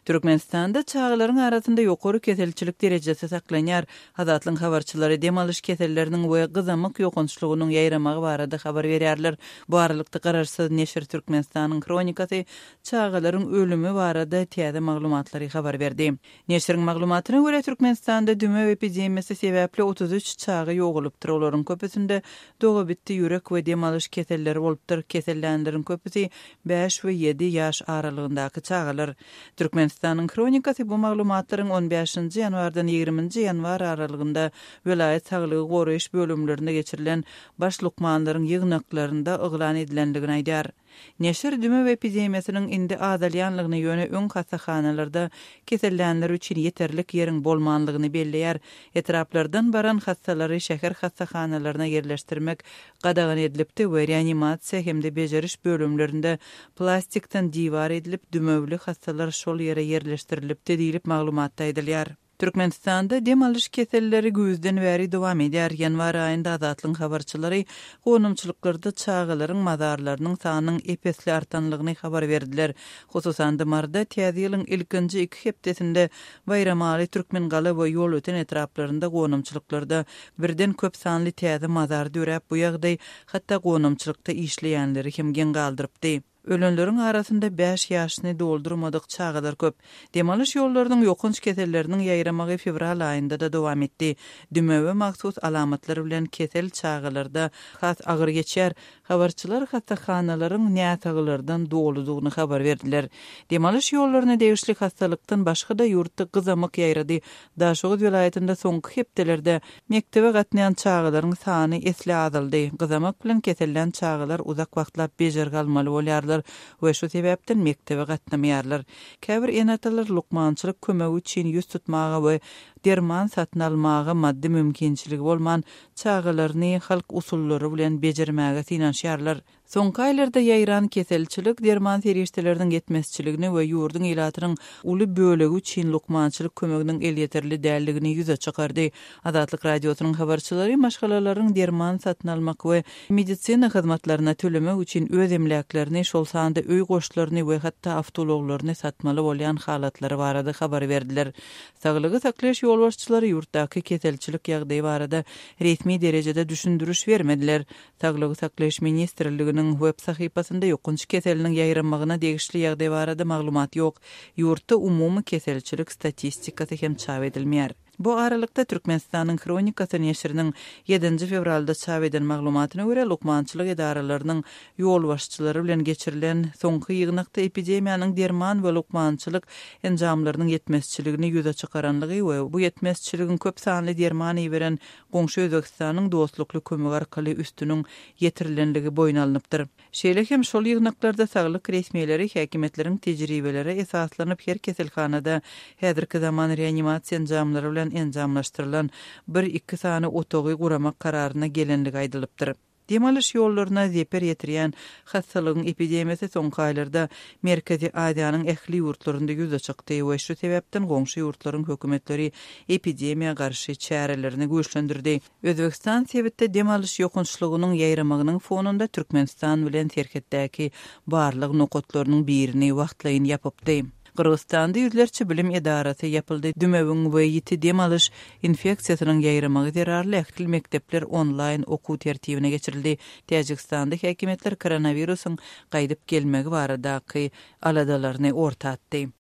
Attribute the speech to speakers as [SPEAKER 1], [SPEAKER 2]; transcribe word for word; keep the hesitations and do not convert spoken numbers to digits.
[SPEAKER 1] Türkmenistanda çağılaryň arasynda ýokary keselçilik derejesi saklanýar. Hazatlyň habarçylary dem alyş keselleriniň we gyzamyk ýokunçlygynyň ýaýramagy barada habar berýärler. Bu aralykda Gararsyz neşir Türkmenistanyň kronikasy çağılaryň ölümi barada täze maglumatlary habar berdi. Neşiriň maglumatyna görä Türkmenistanda düme epidemiyasy sebäpli otuz üç çağı ýogulypdyr. Olaryň köpüsinde doga bitdi ýürek we dem alyş keselleri bolupdyr. Kesellänleriň köpüsi beş we ýedi ýaş aralygyndaky çağılar. Türkmenistanyň kronikasy bu maglumatlaryň on beşinji ýanwardan ýygrimiňji ýanwar aralygynda vilayet saglygy goraýyş bölümlerinde geçirilen baş lukmanlaryň ýygnaklarynda oglan edilendigini aýdýar. Neşir düme epidemiýasynyň indi azalýanlygyny ýöne öň hassahanalarda kesellänler üçin ýeterlik ýeriň bolmanlygyny belleýär. Etraplardan baran hassalary şäher hassahanalarına ýerleşdirmek gadagan edilipdi we reanimasiýa hemde bejeriş bölümlerinde plastikden diýwar edilip dümewli hassalar şol ýere ýerleşdirilipdi diýilip maglumatda aýdylýar. Türkmenistanda dem alyş keselleri güýzden bäri dowam edýär. Ýanwar aýynda Azatlyň habarçylary gonumçylyklarda çağılaryň mazarlarynyň sanynyň epesli artanlygyny habar berdiler. Hususan marda täze ýylyň ilkinji iki hepdesinde bayramaly türkmen gala we ýol öten etraplarynda gonumçylyklarda birden köp sanly täze mazar döräp bu ýagdaý hatda gonumçylykda işleýänleri hem gen galdyrypdy. Ölenleriň arasynda beş ýaşyny doldurmadyk çağılar köp. Dem alyş ýollarynyň ýokunç keselleriniň ýaýramagy fevral aýynda da dowam etdi. Dümewe magsus alamatlary bilen kesel çağılarda has agyr geçer. Habarçylar hastahanalaryň näsaglardan doludygyny habar berdiler. Dem alyş ýollaryna degişli hastalykdan başga da ýurtda gyzamyk ýaýrady. Daşoğuz vilayetinde soňky hepdelerde mektebe gatnaýan çağılaryň sany esli azaldy. Gyzamyk bilen kesellän çağılar uzak wagtlap bejer galmaly bolýarlar we şu sebäpden mektebe gatnamaýarlar. Käbir enatalar lukmançylyk kömegi üçin ýüz tutmaga we derman satyn almaga maddi mümkinçiligi bolman çağılaryny halk usullary bilen bejermäge synanýarlar. Soňky aýlarda ýaýran keselçilik derman serişdeleriniň yetmezçiligini we ýurdun ilatynyň uly bölegi üçin lukmançylyk kömeginiň el ýeterli däldigini ýüze çykardy. Azatlyk radiosynyň habarçylary maşgalalaryň derman satyn almak we medisina hyzmatlaryna tölemek üçin öz emlaklerini şol sanda öý goşlaryny we hatda awtologlaryny satmaly bolýan halatlary barada habar berdiler. Saglygy saklaýaş ýolbaşçylary ýurtdaky keselçilik ýagdaýy barada resmi derejede düşündürüş bermediler. Saglygy saklaýaş ministrliginiň web sahypasynda ýokunç keseliniň ýaýramagyna degişli ýagdaýy barada maglumat ýok. Ýurtda umumy keselçilik statistikasy hem çap edilmeýär. Bu aralykda Türkmenistanyň kronikasy neşiriniň ýedinji fevralda çap edilen maglumatyna görä lukmançylyk edaralarynyň ýol başçylary bilen geçirilen soňky ýygnakda epidemiýanyň derman we lukmançylyk enjamlarynyň yetmezçiligini ýüze çykaranlygy we bu yetmezçiligiň köp sanly dermany beren goňşy Özbekistanyň dostlukly kömegi arkaly üstüniň ýetirilenligi boýun alınıpdyr. Şeýle hem şol ýygnaklarda saglyk resmiýetleri häkimetleriň tejribeleri esaslanyp her keselhanada häzirki zaman reanimasiýa enjamlary bilen enjamlaşdyrylan bir iki sany otogy guramak kararyna gelenligi aýdylypdyr. Dem alyş ýollaryna zeper ýetirýän hastalygyň epidemiýasy soňky aýlarda Merkezi Aziýanyň ähli ýurtlarynda ýüze çykdy we şu sebäpden goňşy ýurtlaryň hökümetleri epidemiýa garşy çärelerini güýçlendirdi. Özbekistan sebäpde dem alyş ýokunçlygynyň ýaýramagynyň fonunda Türkmenistan bilen terketdäki barlyk nokotlarynyň birini wagtlaýyn ýapypdy. Kırgızstanda yüzlerçe bilim edarası yapıldı. Dümewiň we ýiti dem alyş infeksiýasynyň ýaýramagy zerarly ähli mektepler online okuw tertibine geçirildi. Täjikistanda häkimetler koronawirusyň gaýdyp gelmegi baradaky aladalaryny ortatdy.